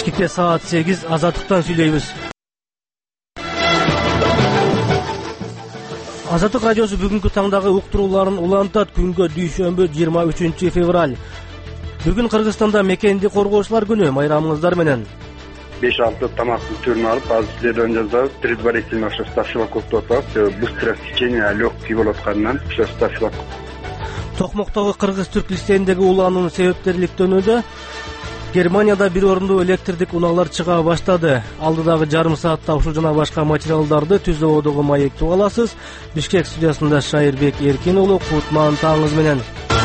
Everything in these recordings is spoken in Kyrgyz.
Кечке саат 8 Азаттыктан сүйлөйбүз. Азаттык радиосу бүгүнкү таңдагы уктурууларын улантат. Күнгө дүйшөмбү 23 февраль. Бүгүн Кыргызстанда мекенди коргоочулар күнү. Майрамыңыздар менен. 5-6 тамактын түрүн алып, азыр силерден жазабыз. Предварительно стафилококк деп атат. Быстрое течение легкий болуп атканынан стафилококк. Токмоктогу кыргыз-түрк листендеги улануунун себептери иликтөөнүдө. Германияда бир орунду электрдик унаалар чыга баштады. Алдыдагы жарым саатта ушул жана башка материалдарды Түз абадагы маекте аласыз. Бишкек студиясында Шайырбек Эркин уулу, кутман таңыңыз менен.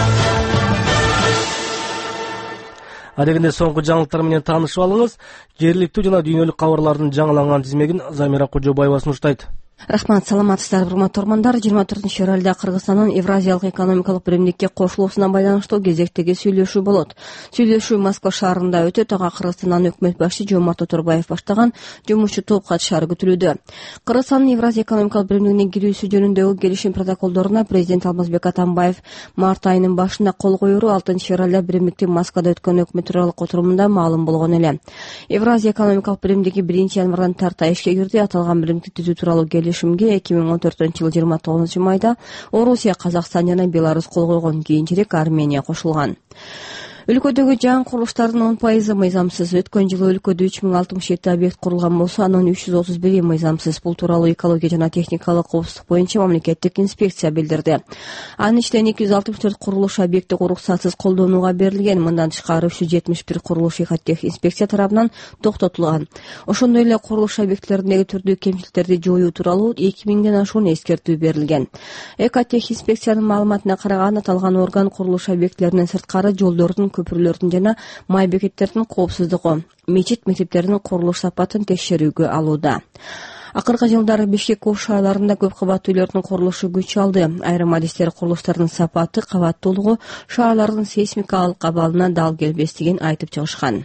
Адегенде соңку жаңылыктар менен таанышып алыңыз. Жергиликтүү жана дүйнөлүк кабарлардын жаңыланган тизмегин Замира Кожобаева сунуштайт. Рахмат, саламатсыздар, урматтуу угармандар. 24 февралда Кыргызстандын Евразиялык экономикалык биримдикке кошулуусуна байланыштуу кезектеги сүйлөшүү болот. Сүйлөшүү Москва шаарында өтөт. Ага Кыргызстандын өкмөт башчысы Жомарт Оторбаев баштаган жумушчу топ катышары күтүлүүдө. Кыргызстандын Евразия экономикалык биримдигине кирүүсү жөнүндөгү келишим протоколдоруна президент Алмазбек Атамбаев март айынын башында кол коюу 6 февралда биримдиктин Москвада өткөн өкмөт отурумунда маалым болгон эле. Евразия экономикалык биримдиги 1-январдан тарта ишке кирди. Аталган биримдикти түзүү тууралуу келишимге 2014-жылы 29-майда Орусия, Казакстан жана Беларусь кол койгон. Кийинчерээк Армения кошулган. Өлкөдөгү жаңы курулуштардын 10% мыйзамсыз. Өткөн жылы өлкөдө 3067 объект курулган болсо, анын 331 мыйзамсыз. Бул тууралуу экология жана техникалык коопсуздук боюнча мамлекеттик инспекция билдирди. Анын ичинен 264 курулуш объекти уруксатсыз колдонууга берилген. Мындан тышкары 371 курулуш экотех инспекция тарабынан токтотулган. Ошондой эле курулуш объектилериндеги түрдүү кемчиликтерди жоюу тууралуу 2000ден ашуун эскертүү берилген. Экотех инспекциянын маалыматына караганда, аталган орган курулуш объектилеринен сырткары жолдордун, көпүрлөрдүн жана май бекеттердин коопсуздугу, мечит, мектептердин курулуш сапатын текшерүүгө алууда. Акыркы жылдары Бишкек ош шаарларында көп кабаттуу үйлөрдүн курулушу күч алды. Айрым адистер курулуштардын сапаты, кабаттуулугу шаарлардын сейсмикалык абалына дал келбестигин айтып чыгышкан.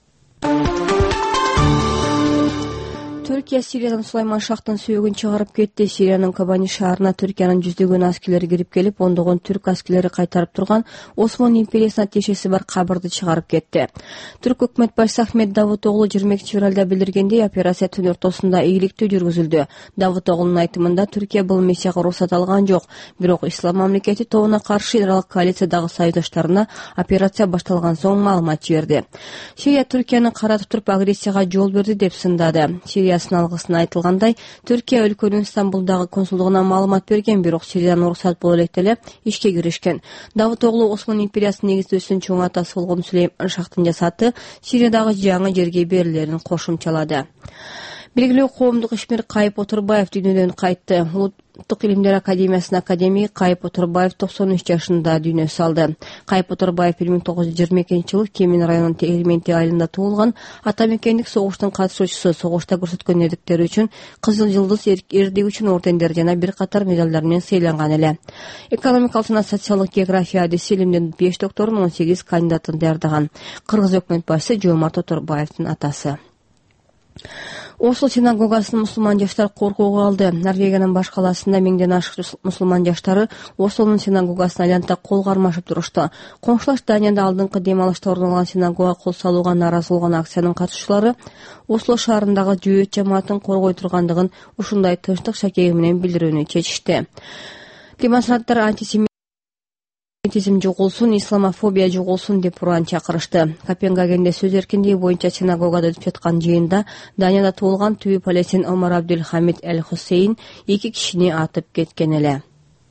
Түркия Сириядан Сулайман Шахтын сүйөгүн чыгарып кетти. Сириянын Кобани шаарына Түркиянын жүздөгөн аскерлери кирип келип, ондогон түрк аскерлери кайтарып турган Осман империясына тиешеси бар кабырды чыгарып кетти. Түрк өкмөт башчысы Ахмет Давутоглу 22 февралда билдиргендей, операция түн ортосунда ийгиликтүү жүргүзүлдү. Давутоглунун айтымында, Түркия бул миссияга уруксат алган жок. Бирок Ислам мамлекети тобуна каршы иралык коалициядагы союздаштарына операция башталган соң маалымат жиберди. Сирия Түркияны каратып туруп агрессияга жол берди деп сындады. Алгысына айтылгандай, Түркия өлкөнүн Стамбулдагы консулдугуна маалымат берген, бирок Сириядан уруксат боло элек ишке киришкен. Давутоглу Осман империясынын негиздөөчүсүнүн чоң атасы болгон Сулейман Шахтын жасаты Сириядагы жаңы жерге берилерин кошумчалады. Белгилүү коомдук ишмер Кайып Оторбаев дүйнөдөн кайтты. Улуттук илимдер академиясынын академиги Кайып Оторбаев 93 жашында дүйнө салды. Кайып Оторбаев 1922-жылы Кемин районунун Тегирменти айылында туулган. Ата мекендик согуштун катышуучусу, согушта көрсөткөн эрдиктери үчүн Кызыл Жылдыз, эрдиги үчүн ордендер жана бир катар медалдар менен сыйланган эле. Экономикалык жана социалдык география адиси, илимдин 5 докторун, 18 кандидатын даярдаган. Кыргыз өкмөт башчысы Жомарт Оторбаевдин атасы. Осло синагогасынын мусулман жаштар коркууга алды. Норвегиянын баш калаасында миңден ашык мусулман жаштары Ослонун синагогасына айланта кол кармашып турушту. Коңшулаш Данияда алдыңкы дем алышта орун алган синагога кол салууга нааразы болгон акциянын катышуучулары Осло шаарындагы жөөт жамаатын коргой тургандыгын ушундай тынчтык шакеги менен билдирүүнү чечишти. Демонстранттар антисемитизм жогулсун, исламофобия жогулсун деп уран чакырышты. Копенгагенде сөз эркиндиги боюнча синагогада өтүп жаткан жыйында Данияда туулган түбү палестин Омар Абдул Хамид Эль Хусейн 2 кишини атып кеткен эле.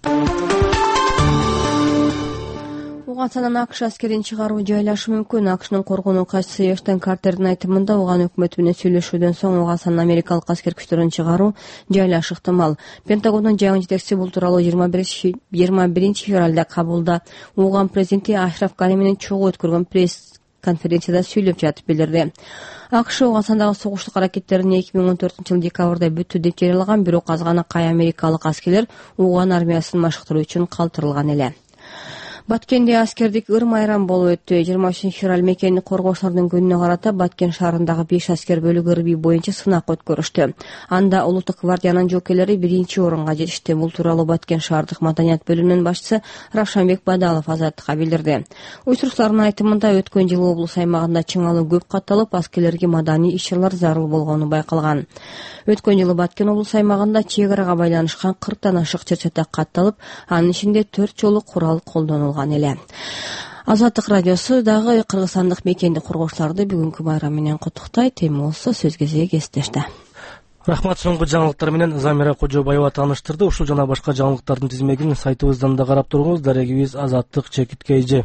Афганстандан АКШ аскерин чыгаруу жайлашы мүмкүн. АКШнын коргонуу катчысы Эштон Картердин айтымында, Уган өкмөтү менен сүйлөшүүдөн соң Афганстандан америкалык аскер күчтөрүн чыгаруу жайлашы ыктымал. Пентагондун жаңы жетекчиси бул тууралуу 21 февралда Кабулда Уган президенти Ашраф Гани менен чогуу өткөргөн пресс конференцияда сүйлөп жатып билдирди. АКШ Афганстандагы согуштук аракеттерин 2014-жылы декабрда бүттү деп жарыялаган, бирок аз гана кай америкалык аскерлер Уган армиясын машыктыруу үчүн калтырылган эле. Баткенде аскердик ыр-майрам болуп өттү. 23-февраль мекенди коргоочулардын күнүнө карата Баткен шаарындагы 5 аскер бөлүгү ырбий боюнча сынак өткөрүштү. Анда улуттук гвардиянын жоокерлери 1-орунга жетишти. Бул тууралуу Баткен шаардык маданият бөлүмүнүн башчысы Равшанбек Бадалов Азаттыкка билдирди. Уюштуруучулардын айтымында өткөн жылы облус аймагында чыңалуу көп катталып, аскерлерге маданий иш-чаралар зарыл болгону байкалган. Өткөн жылы Баткен облус аймагында чек арага байланышкан 40тан ашык чыр-чатак катталып, анын ичинде 4 жолу курал колдонулган эле. Азаттык радиосу дагы кыргызстандык мекенди коргоочуларды бүгүнкү байрам менен куттуктайт. Эми болсо сөз кезеги кесиптеште. Рахмат, соңку жаңылыктар менен Замира Кожобаева тааныштырды. Ушул жана башка жаңылыктардын тизмегин сайтыбыздан да карап туруңуз. Дарегибиз Азаттык _KG.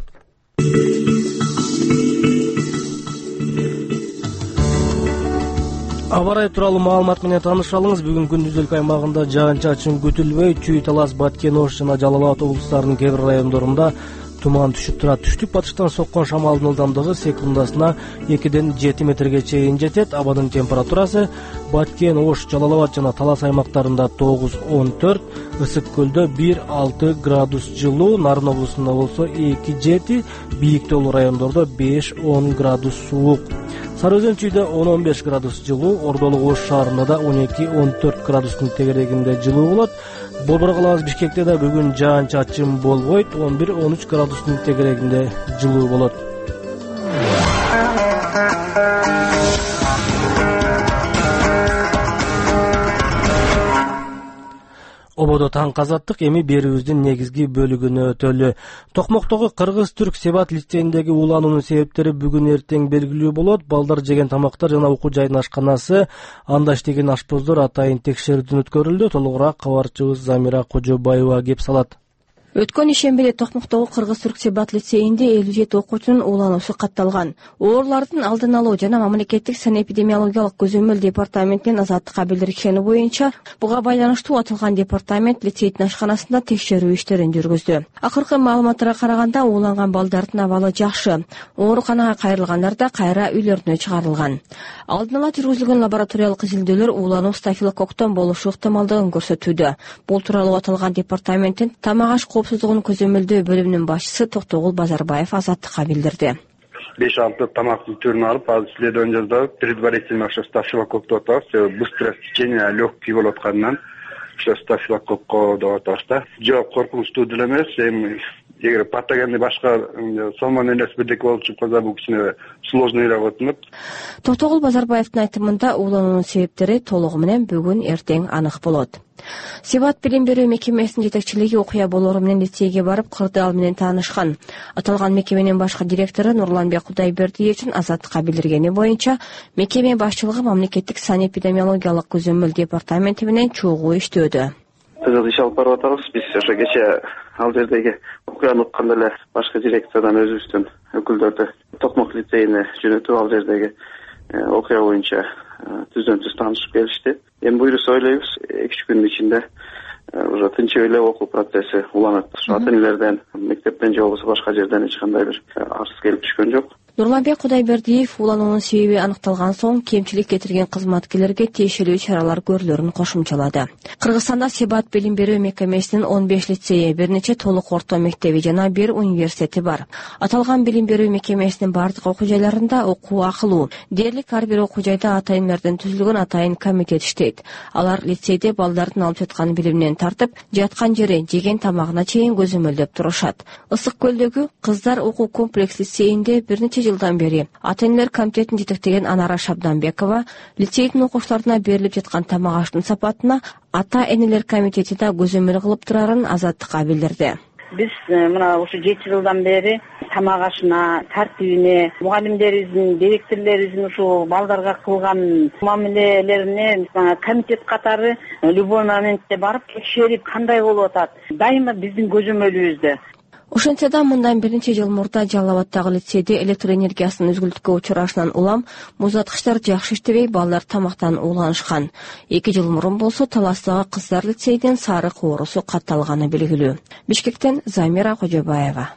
Аба ырайы тууралуу маалымат менен таанышалыңыз. Бүгүн күндүз өлкө аймагында жаан-чачын күтүлбөй, Чүй, Талас, Баткен, Ош жана Жалал Абад облустарынын кээ бир райондорунда туман түшүп турат. Түштүк батыштан соккон шамалдын ылдамдыгы секундасына 2-ден 7 метрге чейин жетет. Абадын температурасы Баткен, Ош, Жалал Абад жана Талас аймактарында 9-14, Ысык көлдө 1-6 градус жылуу, Нарын облусунда болсо 2-7, бийиктүү райондордо 5-10 градус суук. Сары Өзөн Чүйдө 10-15 градус жылуу, Ордолук Ош шаарында да 12-14 градустун тегерегинде жылуу болот. Борбор калабыз Бишкекте да бүгүн жаан-чачын болбойт, 11-13 градустун тегерегинде жылуу болот. Ободо таң казаттык, эми берүүбүздүн негизги бөлүгүнө өтөлү. Токмоктогу Кыргыз-Түрк Себат лицейиндеги уулануунун себептери бүгүн эртең белгилүү болот. Балдар жеген тамактар жана окуу жайдын ашканасы, анда иштеген ашпоздор атайын текшерүүдөн өткөрүлдү. Толугураак кабарчыбыз Замира Кожобаева кеп салат. Өткөн ишембиде Токмоктогу Кыргыз-Түрк Себат лицейинде 57 окуучунун уулануусу катталган. Оорулардын алдын алуу жана мамлекеттик санэпидемиологиялык көзөмөл департаментинин Азаттыкка билдиришени боюнча, буга байланыштуу аталган департамент лицейдин ашканасында текшерүү иштерин жүргүздү. Акыркы маалыматтарга караганда ууланган балдардын абалы жакшы. Ооруканага кайрылгандар да кайра үйлөрүнө чыгарылган. Алдын ала жүргүзүлгөн лабораториялык изилдөөлөр уулануу стафилококктон болушу ыктымалдыгын көрсөтүүдө. Бул тууралуу аталган департаменттин тамак аш коопсуздугун көзөмөлдөө бөлүмүнүн башчысы Токтогул Базарбаев Азаттыкка билдирди. 5-6 тамактын түрүн алып, азыр силерден жаздап, предварительно ошо стафилококк деп атабыз. Быстрое течение легкий болуп аткандан ошо стафилококко деп атабыз да. Жок, коркунучтуу деле эмес. Эми эгер патогенди башка сонмон элес бирдеке болуп чыгып калса, бул кичине сложныйраак өтүнөт. Токтогул Базарбаевдин айтымында уулануунун себептери толугу менен бүгүн эртең анык болот. Себат билим берүү мекемесинин жетекчилиги окуя болору менен лицейге барып, кырдаал менен таанышкан. Аталган мекеменин башкы директору Нурланбек Кудайбердиевичтин Азаттыкка билдиргени боюнча, мекеме башчылыгы мамлекеттик санэпидемиологиялык көзөмөл департаменти менен чогуу иштөөдө. Тыгыз иш алып барып атабыз. Биз ошо кече ал жердеги окуяны укканда эле башкы директордон өзүбүздүн өкүлдөрдү Токмок лицейине жөнөтүп, ал жердеги окуя боюнча түздөн-түз таанышып келишти. Эми буюрса ойлойбуз, 2-3 күндүн ичинде уже тынчып эле окуу процесси уланат. Ата энелерден, мектептен же болбосо башка жерден эч кандай бир арыз келип түшкөн жок. Нурланбек Кудайбердиев уулануунун себеби аныкталган соң кемчилик кетирген кызматкерлерге тиешелүү чаралар көрүлөрүн кошумчалады. Кыргызстанда Себат билим берүү мекемесинин 15 лицейи, бир нече толук орто мектеби жана 1 университети бар. Аталган билим берүү мекемесинин бардык окуу жайларында окуу акылуу. Дээрлик ар бир окуу жайда ата энелерден түзүлгөн атайын комитет иштейт. Алар лицейде балдардын алып жаткан билиминен тартып, жаткан жери, жеген тамагына чейин көзөмөлдөп турушат. Ысык көлдөгү Кыздар окуу комплекс лицейинде бир нече жылдан бери ата энелер комитетин жетектеген Анара Шабданбекова лицейдин окуучуларына берилип жаткан тамак аштын сапатына ата энелер комитети да көзөмөл кылып турарын Азаттыкка билдирди. Биз мына ушу 7 жылдан бери тамак ашына, тартибине, мугалимдерибиздин, директорлорубуздун ушу балдарга кылган мамилелерине комитет катары любой моментте барып текшерип кандай болуп атат, дайыма биздин көзөмөлүбүздө. Ошентсе да мындан бир нече жыл мурда Жалал Абаддагы лицейде электр энергиясынын үзгүлтүккө учурашынан улам муздаткычтар жакшы иштебей, балдар тамактан ууланышкан. 2 жыл мурун болсо Таластагы Кыздар лицейдин сарык оорусу катталганы белгилүү. Бишкектен Замира Кожобаева.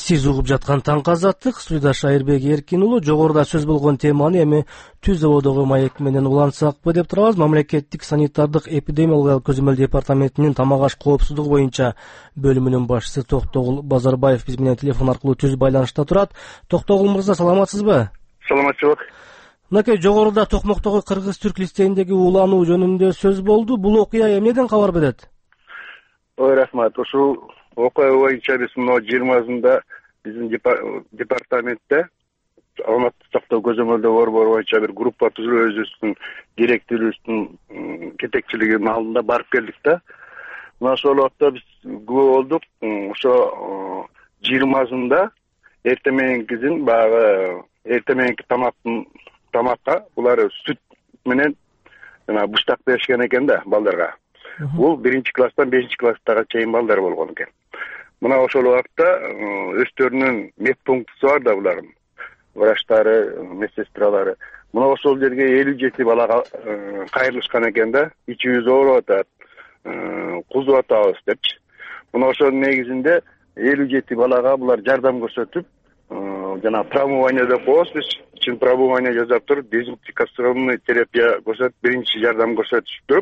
Сиз угуп жаткан Таңкы азаттык, студияда Айырбек Эркин уулу. Жогоруда сөз болгон теманы эми Түз абадагы маек менен улантсакпы деп турабыз. Мамлекеттик санитардык эпидемиологиялык көзөмөл департаментинин тамак аш коопсуздугу боюнча бөлүмүнүн башчысы Токтогул Базарбаев биз менен телефон аркылуу түз байланышта турат. Токтогул мырза, саламатсызбы? Саламатчылык. Мынакей жогоруда Токмоктогу кыргыз-түрк лицейиндеги уулануу жөнүндө сөз болду. Бул окуя эмнеден кабар берет? Ой, рахмат. Ушул окуя боюнча биз мына 20-сында биздин департаментте саламаттык сактоо көзөмөлдөө борбору боюнча бир группа түзүлүп, өзүбүздүн директорубуздун жетекчилигинин алдында барып келдик да. Мына ошол убакта биз күбө болдук. Ошо 20-сында эртең мененкисин баягы эртең мененки тамакка булар сүт менен жана буштак беришкен экен да балдарга. Бул 1-класстан 5-класстага чейин балдар болгон экен. Мына ошол убакта өздөрүнүн медпунктусу бар да булардын. Врачтары, медсестралары. Мына ошол жерге 57 балага кайрылышкан экен да. Ичибиз ооруп атат, кузуп атабыз депчи. Мына ошонун негизинде 57 балага булар жардам көрсөтүп, жана промывание деп коебуз биз. Чин промывание жасап туруп, дезинфекционный терапия көрсөтүп, биринчи жардам көрсөтүп туруп,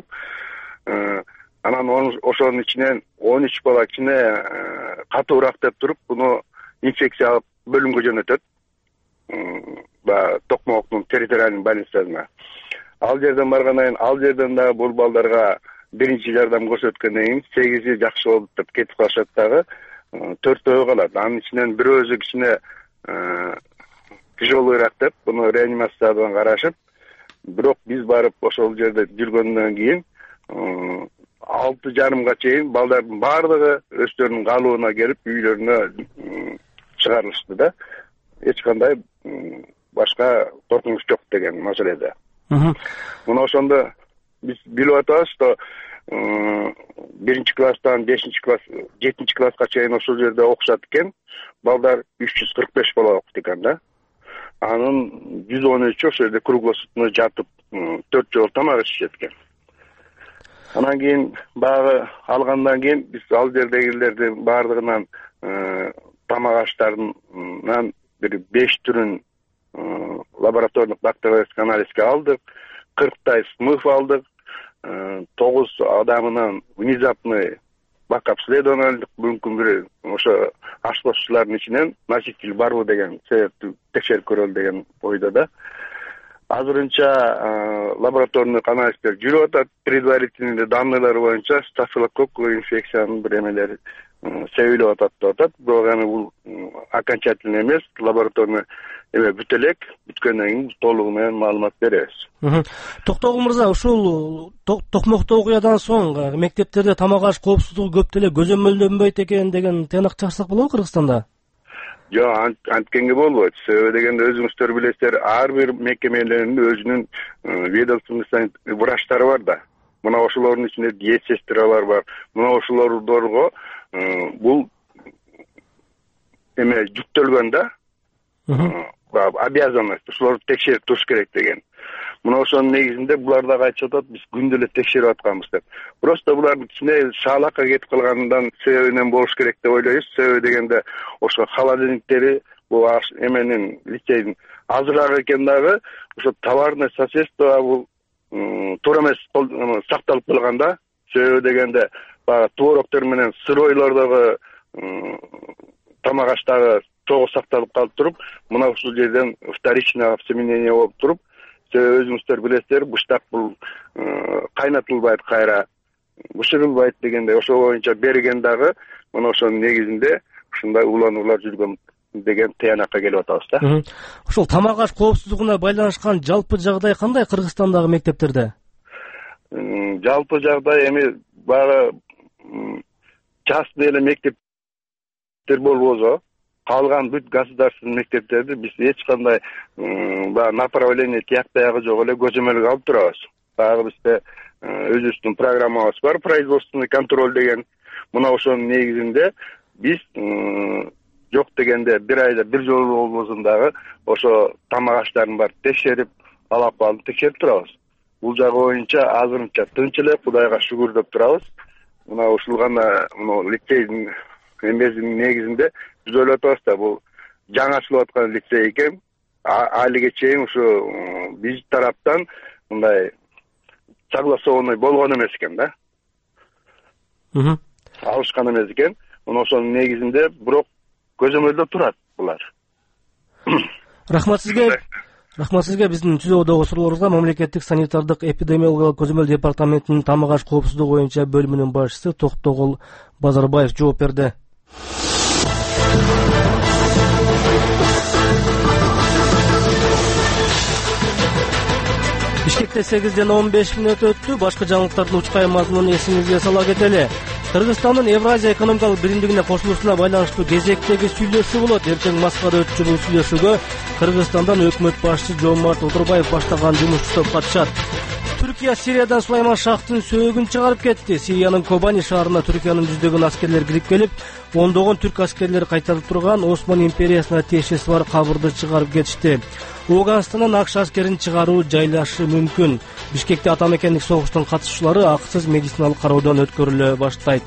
анан ошонун ичинен 13 бала кичине катуураак деп туруп, буну инфекциялык бөлүмгө жөнөтөт. Токмоктун территориальный больницасына. Ал жерден баргандан кийин, ал жерден дагы бул балдарга биринчи жардам көрсөткөндөн кийин 8 жакшы болуп деп кетип калышат дагы, 4 калат. Анын ичинен бирөөсү кичине тяжелыйраак деп буну реанимациядан карашып, бирок биз барып ошол жерде жүргөндөн кийин 6:30 чейин балдардын баардыгы өздөрүнүн калыбына келип үйлөрүнө чыгарылышты да. Эч кандай башка коркунуч жок деген маселеде. Мына ошондо биз билип атабыз, что 1-класстан 5-класс, 7-класска чейин ошол жерде окушат экен. Балдар 345 бала окуйт экен да. Анын 113 ошол жерде круглосутно жатып 4 жол тамак ичишет экен. Анан кийин баягы алгандан кийин биз ал жердегилердин баардыгынан тамак аштарынан бир 5 түрүн лабораторный бактериологический анализге алдык, 40 смыв алдык, 9 адамынан внезапный бак-обследование алдык. Мүмкүн бир ошо аштоочулардын ичинен носитель барбы деген себепти текшерип көрөлү деген ойдо да. Азырынча лабораторный анализдер жүрүп атат. Предварительный данныйлар боюнча стафилококк инфекциянын бир эмелери себелеп атат деп атат. Бирок эми бул окончательный эмес, лабораторный эме бүтө элек, бүткөндөн кийин толугу менен маалымат беребиз. Токтогул мырза, ушул Токмокто окуядан соң мектептерде тамак аш коопсуздугу көп деле көзөмөлдөнбөйт экен деген тыйнак чыксак болобу Кыргызстанда? Жок, анткенге болбойт. Себеби дегенде өзүңүздөр билесиздер, ар бир мекемелердин өзүнүн ведомственный врачтары бар да. Мына ошолордун ичинде диетсестралар бар. Мына ошолордорго бул эме жүктөлгөн да. Обязанность, ошолорду текшерип туруш керек деген. Мына ошонун негизинде булар дагы айтып атат, биз күндө эле текшерип атканбыз деп. Просто булардын кичине шаалакка кетип калганынан себебинен болуш керек деп ойлойбуз. Себеби дегенде ошо холодильниктери бул эменин лицейдин азыраак экен дагы, ошо товарное соседство бул туура эмес сакталып калганда. Себеби дегенде баягы твороктор менен сыройлордогу тамак аштагы чогуу сакталып калып туруп, мына ушул жерден вторичное обсеменение болуп туруп, өзүңүздөр билесиздер, буштак бул кайнатылбайт кайра, бышырылбайт дегенде ошол боюнча берген дагы мына ошонун негизинде ушундай улануулар жүргөн деген тыянакка келип атабыз да. Ошол тамак аш коопсуздугуна байланышкан жалпы жагдай кандай Кыргызстандагы мектептерде? Жалпы жагдай эми баягы частный эле мектептер болбосо, калган бүт государственный мектептерди биз эч кандай баягы направление тиякта жок эле көзөмөлгө алып турабыз. Баягы бизде өзүбүздүн программабыз бар, производственный контроль деген. Мына ошонун негизинде биз жок дегенде бир айда бир жолу болбосун дагы ошо тамак аштарын бар текшерип, алапалын текшерип турабыз. Бул жагы боюнча азырынча тынч эле, Кудайга шүгүр деп турабыз. Мына ушул гана лицейдин эмесинин негизинде биз ойлоп атабыз да бул жаңы ачылып аткан лицей экен. Алиге чейин ушу биз тараптан мындай согласованный болгон эмес экен да. Алышкан эмес экен. Ошонун негизинде бирок көзөмөлдө турат булар. Рахмат сизге. Рахмат сизге. Биздин түзүүдөгү суроолорубузга мамлекеттик санитардык эпидемиологиялык көзөмөл департаментинин тамак аш коопсуздугу боюнча бөлүмүнүн башчысы Токтогул Базарбаев жооп берди. Бишкекте 8:15 өттү. Башка жаңылыктардын учкай мазмунун эсиңизге сала кетели. Кыргызстандын Евразия экономикалык биримдигине кошулушуна байланыштуу кезектеги сүйлөшүү болот. Эртең Москвада өтчү бул сүйлөшүүгө Кыргызстандан өкмөт башчысы Жомарт Отурбаев баштаган жумушчу топ катышат. Түркия Сириядан Сулайман Шахтын сөөгүн чыгарып кетти. Сириянын Кобани шаарына Түркиянын жүздөгөн аскерлери кирип келип, ондогон түрк аскерлери кайтарып турган Осман империясына тиешеси бар кабырды чыгарып кетишти. Ауганстандан АКШ аскерин чыгаруу жайлашы мүмкүн. Бишкекте ата мекендик согуштун катышуучулары акысыз медициналык кароодон өткөрүлө баштайт.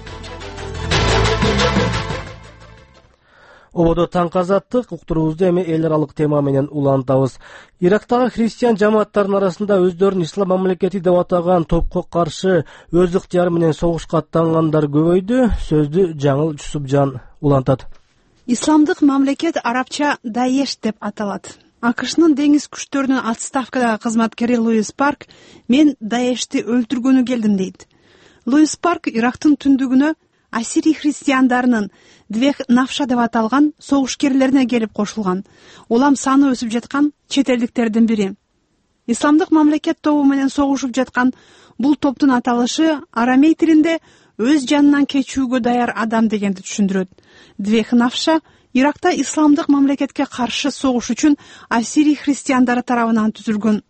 Ободо таң азаттык уктуруубузду эми эл аралык тема менен улантабыз. Ирактагы христиан жамааттардын арасында өздөрүн ислам мамлекети деп атаган топко каршы өз ыктыяры менен согушка аттангандар көбөйдү. Сөздү Жаңыл Жусупжан улантат. Исламдык мамлекет арабча Даеш деп аталат. АКШнын деңиз күчтөрүнүн отставкадагы кызматкери Луис Парк мен Даешти өлтүргөнү келдим дейт. Луис Парк Ирактын түндүгүнө ассирий христиандарынын Двех Навша деп аталган согушкерлерине келип кошулган. Улам саны өсүп жаткан чет элдиктердин бири. Исламдык мамлекет тобу менен согушуп жаткан бул топтун аталышы арамей тилинде өз жанынан кечүүгө даяр адам дегенди түшүндүрөт. Двех Навша Иракта исламдык мамлекетке каршы согуш үчүн ассирий христиандары тарабынан түзүлгөн.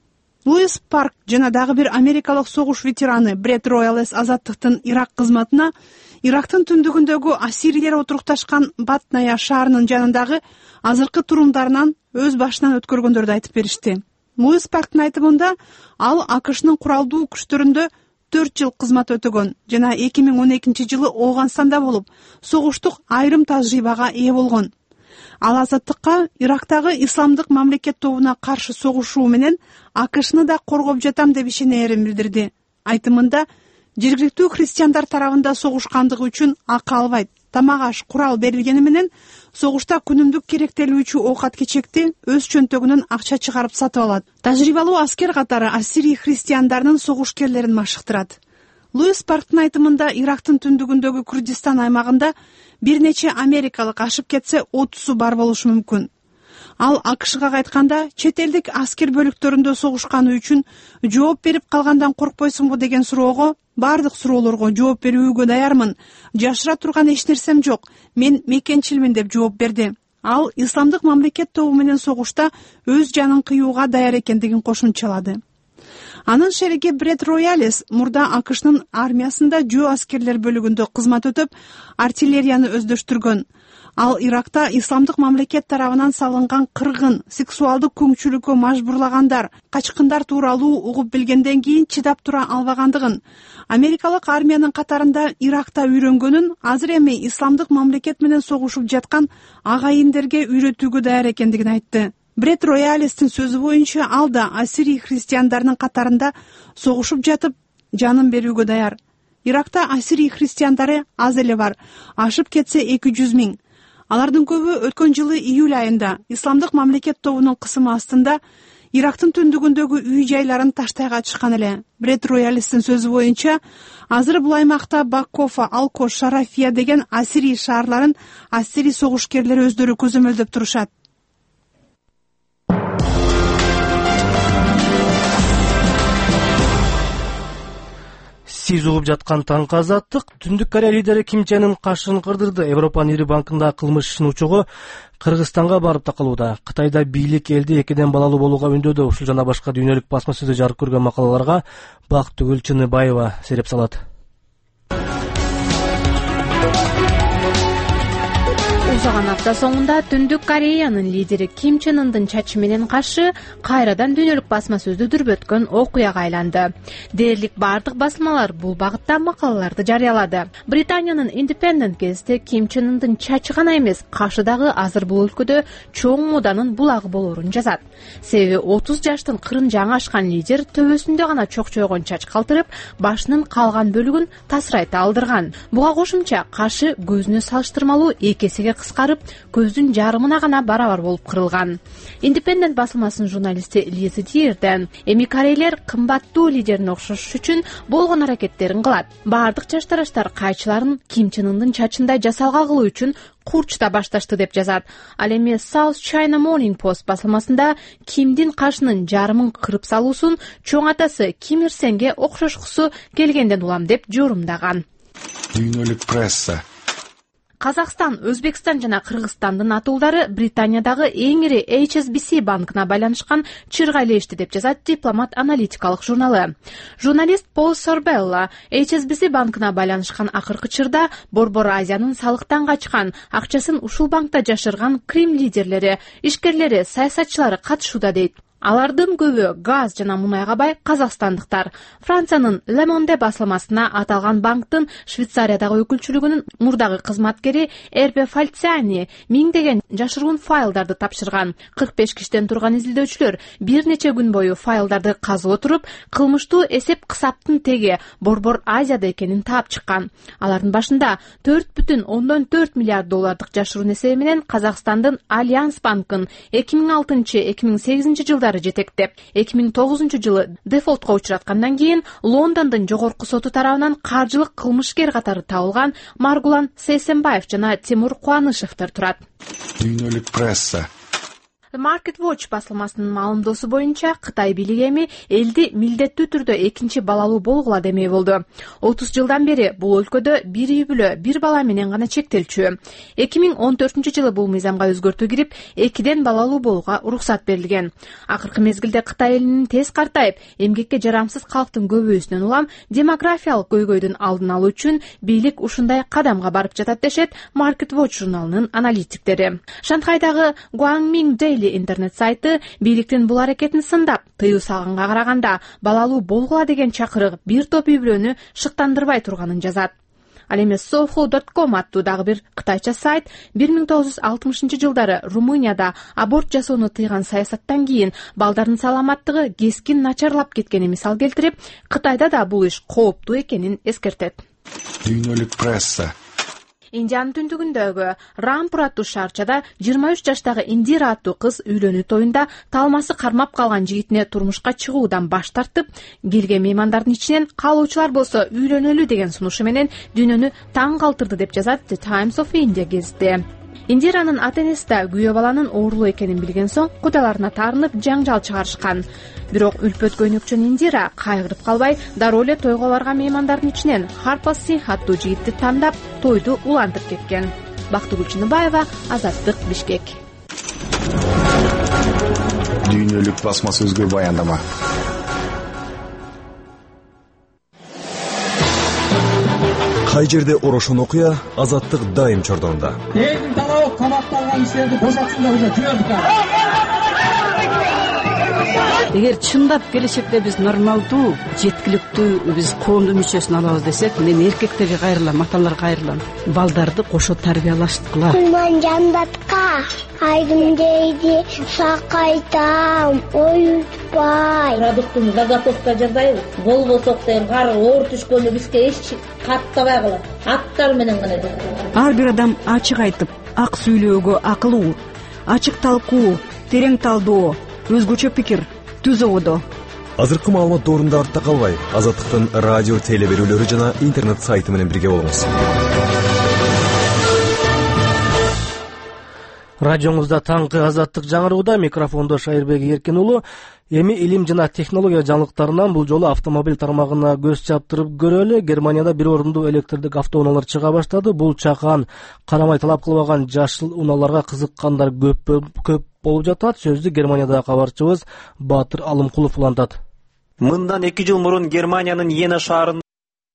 Луис Парк жана дагы бир америкалык согуш ветераны Бред Роялес азаттыктын Ирак кызматына Ирактын түндүгүндөгү ассирийлер отурукташкан Батная шаарынын жанындагы азыркы турумдарынан өз башынан өткөргөндөрдү айтып беришти. Луис Парктын айтымында ал АКШнын куралдуу күчтөрүндө 4 жыл кызмат өтөгөн жана 2012 жылы Ооганстанда болуп, согуштук айрым тажрыйбага ээ болгон. Ал азаттыкка Ирактагы исламдык мамлекет тобуна каршы согушуу менен АКШны да коргоп жатам деп ишенерин билдирди. Айтымында жергиликтүү христиандар тарабында согушкандыгы үчүн акы албайт, тамак аш, курал берилгени менен согушта күнүмдүк керектелүүчү оокат кечекти өз чөнтөгүнөн акча чыгарып сатып алат. Тажрыйбалуу аскер катары ассирий христиандарынын согушкерлерин машыктырат. Луис Парктын айтымында Ирактын түндүгүндөгү Курдистан аймагында бир нече америкалык ашып кетсе 30 бар болушу мүмкүн. Ал АКШга кайтканда чет элдик аскер бөлүктөрүндө согушканы үчүн жооп берип калгандан коркпойсуңбу деген суроого бардык суроолорго жооп берүүгө даярмын. Жашыра турган эч нерсем жок. Мен мекенчилмин деп жооп берди. Ал исламдык мамлекет тобу менен согушта өз жанын кыюуга даяр экендигин кошумчалады. Анын шериги Бред Роялес мурда АКШнын армиясында жөө аскерлер бөлүгүндө кызмат өтөп, артиллерияны өздөштүргөн. Ал Иракта исламдык мамлекет тарабынан салынган кыргын, сексуалдык күңчүлүккө мажбурлагандар, качкындар тууралуу угуп билгенден кийин чыдап тура албагандыгын, америкалык армиянын катарында Иракта үйрөнгөнүн азыр эми исламдык мамлекет менен согушуп жаткан агайындерге үйрөтүүгө даяр экендигин айтты. Бред Роялестин сөзү боюнча ал да ассирий христиандарынын катарында согушуп жатып, жанын берүүгө даяр. Иракта ассирий христиандары аз эле бар, ашып кетсе 200 000. Алардын көбү өткөн жылы июль айында исламдык мамлекет тобунун кысымы астында Ирактын түндүгүндөгү үй жайларын таштай катышкан эле. Бред Роялестин сөзү боюнча азыр бул аймакта Баккофа, Алкош, Шарафия деген ассирий шаарларын ассирий согушкерлери өздөрү көзөмөлдөп турушат. Сиз угуп жаткан таң азаттык. Түндүк Корея лидери Ким Чен Ын кашын кырдырды. Европанын ири банкында кылмыш ишин учугу Кыргызстанга барып такалууда. Кытайда бийлик элди экиден балалуу болууга үндөдө. Ушул жана башка дүйнөлүк басма сөздө жарык көргөн макалаларга Бактыгүл Чыныбаева сереп салат. Созогон апта соңунда Түндүк Кореянын лидери Ким Чен Ындын чачы менен каршы кайрадан дүйнөлүк басма сөздү дүрбөткөн окуяга айланды. Дээрлик бардык басмалар бул багытта макалаларды жарыялады. Британиянын Independent газети Ким Чен Ындын чачы гана эмес, кашы дагы азыр бул өлкөдө чоң моданын булагы болоорун жазат. Себеби 30 жаштын кырын жаңы ашкан лидер төбөсүндө гана чокчойгон чач калтырып, башынын калган бөлүгүн тасырайта алдырган. Буга кошумча кашы көзүнө салыштырмалуу 2 эсеге кыскарып, көздүн жарымына гана барабар болуп кырылган. Independent басылмасынын журналисти Лизи Тирден эми корейлер кымбаттуу лидерине окшош үчүн болгон аракеттерин кылат. Бардык чачтараштар кайчыларын Ким Чен Ындын чачындай жасалга кылуу үчүн курчта башташты деп жазат. Ал эми South China Morning Post басылмасында Кимдин кашынын жарымын кырып салуусун чоң атасы Ким Ир Сенге окшошкусу келгенден улам деп жорумдаган. Дүйнөлүк пресса. Казакстан, Өзбекстан жана Кыргызстандын атуулдары Британиядагы эң ири HSBC банкына байланышкан чырга илешти деп жазат Дипломат аналитикалык журналы. Журналист Пол Сорбелла HSBC банкына байланышкан акыркы чырда Борбор Азиянын салыктан качкан, акчасын ушул банкта жашырган Крим лидерлери, ишкерлери, саясатчылары катышууда дейт. Алардын көбү газ жана мунайга бай казакстандыктар. Франциянын Le Monde басылмасына аталган банктын Швейцариядагы өкүлчүлүгүнүн мурдагы кызматкери Эрбе Фальцани миңдеген жашыруун файлдарды тапшырган. 45 кишиден турган изилдөөчүлөр бир нече күн бою файлдарды казып отуруп, кылмыштуу эсеп-кысаптын теги Борбор Азияда экенин таап чыккан. Алардын башында 4,4 миллиард доллардык жашыруун эсеби менен Казакстандын Альянс банкын 2006-2008 жылдары жетектеп, 2009 жылы дефолтко учраткандан кийин Лондондун жогорку соту тарабынан каржылык кылмышкер катары табылган Маргулан Сейсенбаев жана Тимур Кубанышевдер турат. Дүйнөлүк пресса. Market Watch басылмасынын маалымдоосу боюнча Кытай бийлиги эми элди милдеттүү түрдө экинчи балалуу болгула демей болду. 30 жылдан бери бул өлкөдө бир үй бүлө, бир бала менен гана чектелчү. 2014 жылы бул мыйзамга өзгөртүү кирип, 2ден балалуу болууга уруксат берилген. Акыркы мезгилде Кытай элинин тез картайып, эмгекке жарамсыз калктын көбөйүүсүнөн улам демографиялык көйгөйдүн алдын алуу үчүн бийлик ушундай кадамга барып жатат дешет Market Watch журналынын аналитиктери. Шанхайдагы Guangming Daily интернет сайты бийликтин бул аракетин сындап, тыюу салганга караганда балалуу болгула деген чакырык бир топ үй бүлөнү шыктандырбай турганын жазат. Ал эми soho.com аттуу дагы бир кытайча сайт 1960 жылдары Румынияда аборт жасоону тыйган саясаттан кийин балдардын саламаттыгы кескин начарлап кеткени мисал келтирип, Кытайда да бул иш кооптуу экенин эскертет. Дүйнөлүк пресса. Индиянын түндүгүндөгү Рампур аттуу шаарчада 23 жаштагы Индира аттуу кыз үйлөнүү тоюнда талмасы кармап калган жигитине турмушка чыгуудан баш тартып, келген меймандардын ичинен каалоочулар болсо үйлөнөлү деген сунушу менен дүйнөнү таң калтырды деп жазат The Times of India газети. Индиранын ата-энеси да күйөө баланын оорулуу экенин билген соң кудаларына таарынып жаңжал чыгарышкан. Бирок үлпөт көйнөкчөн Индира кайгырып калбай, дароо эле тойго барган меймандардын ичинен Харпас Синх аттуу жигитти тандап, тойду улантып кеткен. Бактыгүл Чыныбаева, Азаттык, Бишкек. Дүйнөлүк басма сөзгө баяндама. Кай жерде орошон окуя, Азаттык дайым чордонда. Элдин талабы камакталган кишилерди бошотсундар уже жүрөбүз. Эгер чындап келечекте биз нормалдуу, жеткиликтүү биз коомдун мүчөсүн алабыз десек, мен эркектерге кайрылам, аталарга кайрылам. Балдарды кошо тарбиялаштыкыла. Мен жандатка айдым дейди, сакайтам, оютпай. Продуктун заготовка жасайбыз. Болбосок деген кар оор түшкөндө бизге эч каттабай калат. Аттар менен гана жасайбыз. Ар бир адам ачык айтып, ак сүйлөөгө акылуу, ачык талкуу, терең талдоо, өзгөчө пикир түз ободо. Азыркы маалымат доорунда артта калбай, Азаттыктын радио теле берүүлөрү жана интернет сайты менен бирге болуңуз. Радиоңузда таңкы Азаттык жаңырууда, микрофондо Шайырбек Эркин уулу. Эми илим жана технология жаңылыктарынан бул жолу автомобиль тармагына көз чаптырып көрөлү. Германияда бир орунду электрдик автоунаалар чыга баштады. Бул чакан карамай талап кылбаган жашыл унааларга кызыккандар көп болуп жатат. Сөздү Германиядагы кабарчыбыз Батыр Алымкулов улантат. Мындан 2 жыл мурун Германиянын Йена шаарында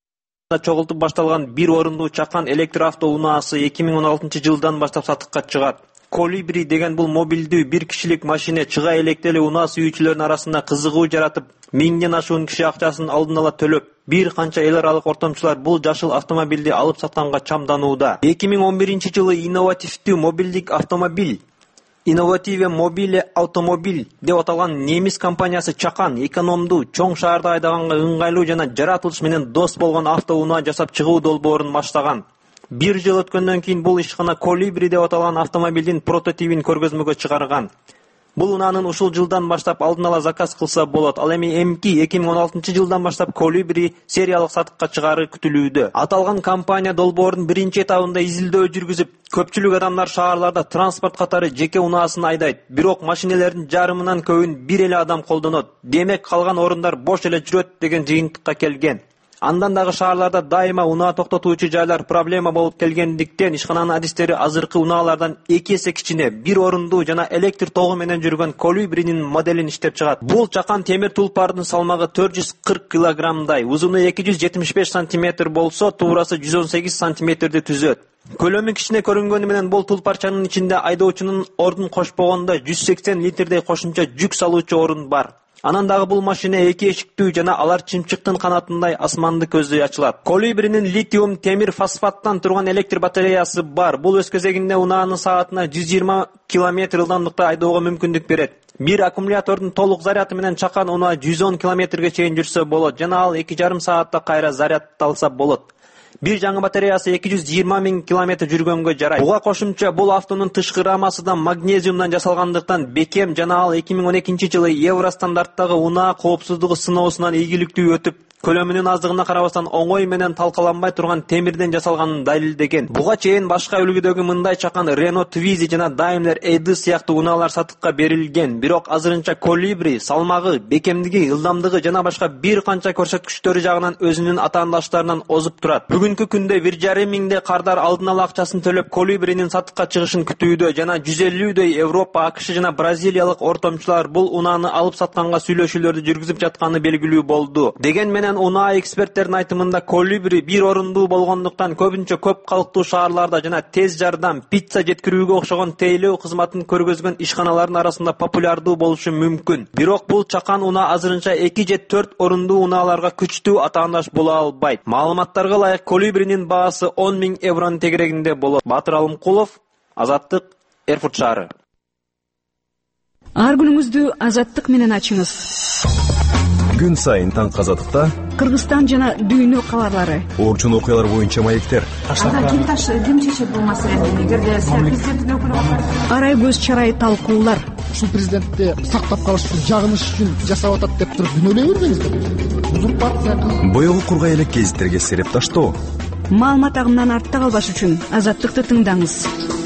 чогултуп башталган бир орундуу чакан электр авто унаасы 2016-жылдан баштап сатыкка чыгат. Колибри деген бул мобилдүү бир кишилик машина чыга электели унаа сүйүүчүлөрдүн арасында кызыгуу жаратып, 1000ден ашуун киши акчасын алдын ала төлөп, бир канча эл аралык ортомчулар бул жашыл автомобилди алып сатканга чамданууда. 2011-жылы инновативдүү мобилдик автомобиль Innovative Mobile Automobil деп аталган немис компаниясы чакан, экономдуу, чоң шаарда айдаганга ыңгайлуу жана жаратылыш менен дос болгон автоунаа жасап чыгуу долбоорун баштаган. Бир жыл өткөндөн кийин бул ишкана Колибри деп аталган автомобилдин прототипин көргөзмөгө чыгарган. Бул унаанын ушул жылдан баштап алдын ала заказ кылса болот. Ал эми эмки 2016-жылдан баштап Колибри сериялык сатыкка чыгары күтүлүүдө. Аталган компания долбоордун биринчи этабында изилдөө жүргүзүп, көпчүлүк адамдар шаарларда транспорт катары жеке унаасын айдайт. Бирок машинелердин жарымынан көбүн бир эле адам колдонот. Демек калган орундар бош эле жүрөт деген жыйынтыкка келген. Андан дагы шаарларда дайыма унаа токтотуучу жайлар проблема болуп келгендиктен ишкананын адистери азыркы унаалардан 2 эсе кичине, бир орундуу жана электр тогу менен жүргөн Колибринин моделин иштеп чыгат. Бул чакан темир тулпардын салмагы 440 килограммдай, узуну 275 сантиметр болсо, туурасы 118 сантиметрди түзөт. Көлөмү кичине көрүнгөнү менен бул тулпарчанын ичинде айдоочунун ордун кошпогондо 180 литрдей кошумча жүк салуучу орун бар. Анан дагы бул машина 2 эшиктүү жана алар чымчыктын канатындай асманды көздөй ачылат. Колибринин литиум темир фосфаттан турган электр батареясы бар. Бул өз кезегинде унааны саатына 120 км ылдамдыкта айдоого мүмкүндүк берет. Бир аккумулятордун толук заряды менен чакан унаа 110 км чейин жүрсө болот жана ал 2,5 саатта кайра зарядталса болот. Бир жаңы батареясы 220 000 км жүргөнгө жарайт. Буга кошумча бул автонун тышкы рамасы да магнезиумдан жасалгандыктан бекем жана ал 2012-жылы Евро стандарттагы унаа коопсуздугу сыноосунан ийгиликтүү өтүп, көлөмүнүн аздыгына карабастан оңой менен талкаланбай турган темирден жасалганын далилдеген. Буга чейин башка үлгүдөгү мындай чакан Renault Twizy жана Daimler Edge сыяктуу унаалар сатыкка берилген. Бирок азырынча Колибри салмагы, бекемдиги, ылдамдыгы жана башка бир канча көрсөткүчтөрү жагынан өзүнүн атаандаштарынан озуп турат. Бүгүнкү күндө 1,5 миңдей кардар алдын ала акчасын төлөп Колибринин сатыкка чыгышын күтүүдө жана 150дөй Европа, АКШ жана Бразилиялык ортомчулар бул унааны алып сатканга сүйлөшүүлөрдү жүргүзүп жатканы белгилүү болду. Деген менен унаа эксперттердин айтымында Колибри бир орундуу болгондуктан көбүнчө көп калктуу шаарларда жана тез жардам, пицца жеткирүүгө окшогон тейлөө кызматын көргөзгөн ишканалардын арасында популярдуу болушу мүмкүн. Бирок бул чакан унаа азырынча 2 же 4 орундуу унааларга күчтүү атаандаш боло албайт. Маалыматтарга ылайык Колибринин баасы 10 000 евронун тегерегинде болот. Батыр Алымкулов, Азаттык, Эрфурт шаары. Ар күнүңүздү Азаттык менен ачыңыз. Күн сайын таң Азаттыкта Кыргызстан жана дүйнө кабарлары, орчун окуялар боюнча маектер. Ким чечет бул маселени? Эгерде президенттин өкүлү арай көз чарай талкуулар. Ушул президентти сактап калыш үчүн, жагыныш үчүн жасап атат деп туруп күнөөлөй бербеңиздер. Узурпация. Боёгу кургай элек гезиттерге сереп таштоо. Маалымат агымынан артта калбаш үчүн Азаттыкты тыңдаңыз.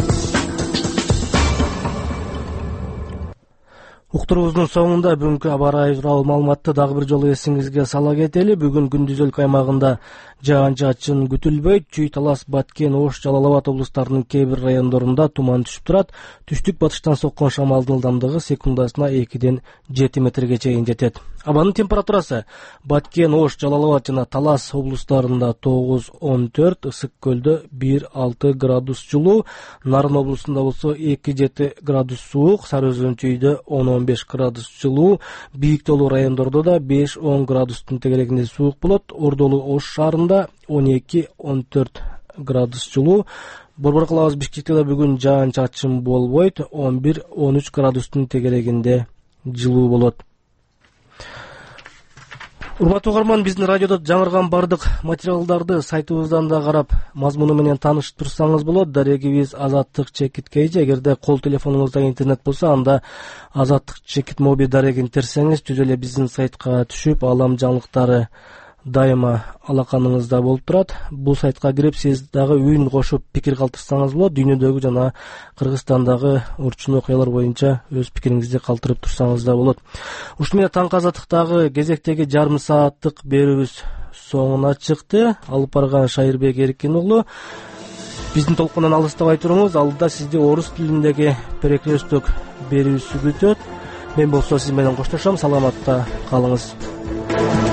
Уктурубуздун соңунда бүгүнкү аба ырайы тууралуу маалыматты дагы бир жолу эсиңизге сала кетели. Бүгүн күндүз өлкө аймагында жаан-чачын күтүлбөйт. Чүй, Талас, Баткен, Ош, Жалал Абад облустарынын кээ бир райондорунда туман түшүп турат. Түштүк батыштан соккон шамалдын ылдамдыгы секундасына 2-ден 7 метрге чейин жетет. Абанын температурасы Баткен, Ош, Жалал Абад жана Талас облустарында 9-14, Ысык көлдө 1-6 градус жылуу, Нарын облусунда болсо 2-7 градус суук, Сары Өзөн чүйдө 10-15 градус жылуу, Бийик Тоолуу райондордо да 5-10 градустун тегерегинде суук болот. Ордолу Ош шаарында 12-14 градус жылуу. Борбор калабыз Бишкекте да бүгүн жаан-чачын болбойт, 11-13 градустун тегерегинде жылуу болот. Урматтуу угарман, биздин радиодо жаңырган бардык материалдарды сайтыбыздан да карап, мазмуну менен таанышып турсаңыз болот. Дарегибиз Азаттык чекит кейжи. Эгерде кол телефонуңузда интернет болсо, анда Азаттык чекит моби дарегин терсеңиз, түз эле биздин сайтка түшүп, алам жаңылыктары дайыма алаканыңызда болуп турат. Бул сайтка кирип, сиз дагы үн кошуп пикир калтырсаңыз болот. Дүйнөдөгү жана Кыргызстандагы орчун окуялар боюнча өз пикириңизди калтырып турсаңыз да болот. Ушул менен таң Азаттыктагы кезектеги жарым сааттык берүүбүз соңуна чыкты. Алып барган Шайырбек Эркин уулу. Биздин толкундан алыстабай туруңуз. Алдыда сизди орус тилиндеги перекресток берүүсү күтөт. Мен болсо сиз менен коштошом. Саламатта калыңыз.